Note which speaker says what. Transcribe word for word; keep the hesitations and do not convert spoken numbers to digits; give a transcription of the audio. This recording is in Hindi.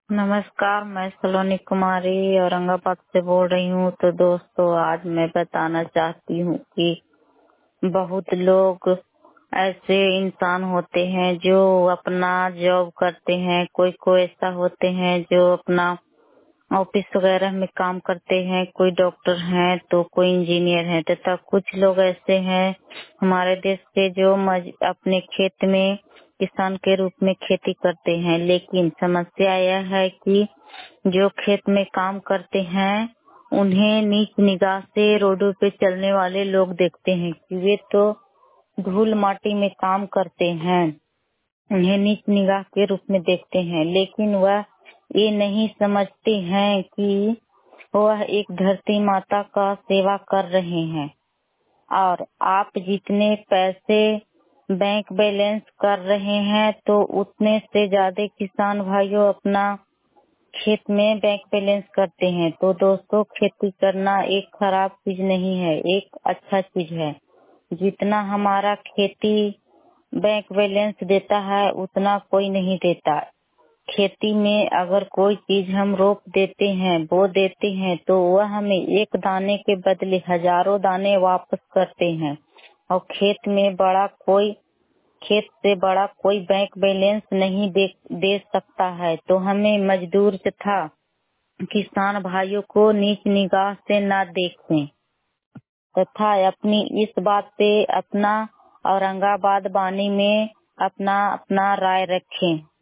Speaker 1: नमस्कार, मैं सलोनी कुमारी औरंगाबाद से बोल रही हूँ। तो दोस्तों, आज मैं बताना चाहती हूँ कि बहुत लोग ऐसे इंसान होते हैं जो अपना जॉब करते हैं। कोई कोई ऐसा होते हैं जो अपना ऑफिस वगैरह में काम करते हैं। कोई डॉक्टर हैं तो कोई इंजीनियर है, तथा कुछ लोग ऐसे हैं हमारे देश के जो मज, अपने खेत में किसान के रूप में खेती करते हैं। लेकिन समस्या यह है कि जो खेत में काम करते हैं उन्हें नीच निगाह से रोडों पे चलने वाले लोग देखते हैं कि वे तो धूल माटी में काम करते हैं, उन्हें नीच निगाह के रूप में देखते हैं। लेकिन वह ये नहीं समझते हैं कि वह एक धरती माता का सेवा कर रहे हैं। और आप जितने पैसे बैंक बैलेंस कर रहे हैं तो उतने से ज्यादा किसान भाइयों अपना खेत में बैंक बैलेंस करते हैं। तो दोस्तों, खेती करना एक खराब चीज नहीं है, एक अच्छा चीज है। जितना हमारा खेती बैंक बैलेंस देता है उतना कोई नहीं देता। खेती में अगर कोई चीज हम रोप देते हैं, बो देते हैं, तो वह हमें एक दाने के बदले हजारों दाने वापस करते हैं। और खेत में बड़ा कोई खेत से बड़ा कोई बैंक बैलेंस नहीं दे, दे सकता है। तो हमें मजदूर तथा किसान भाइयों को नीच निगाह से ना देखें तथा अपनी इस बात पे अपना औरंगाबाद वाणी में अपना अपना राय रखें।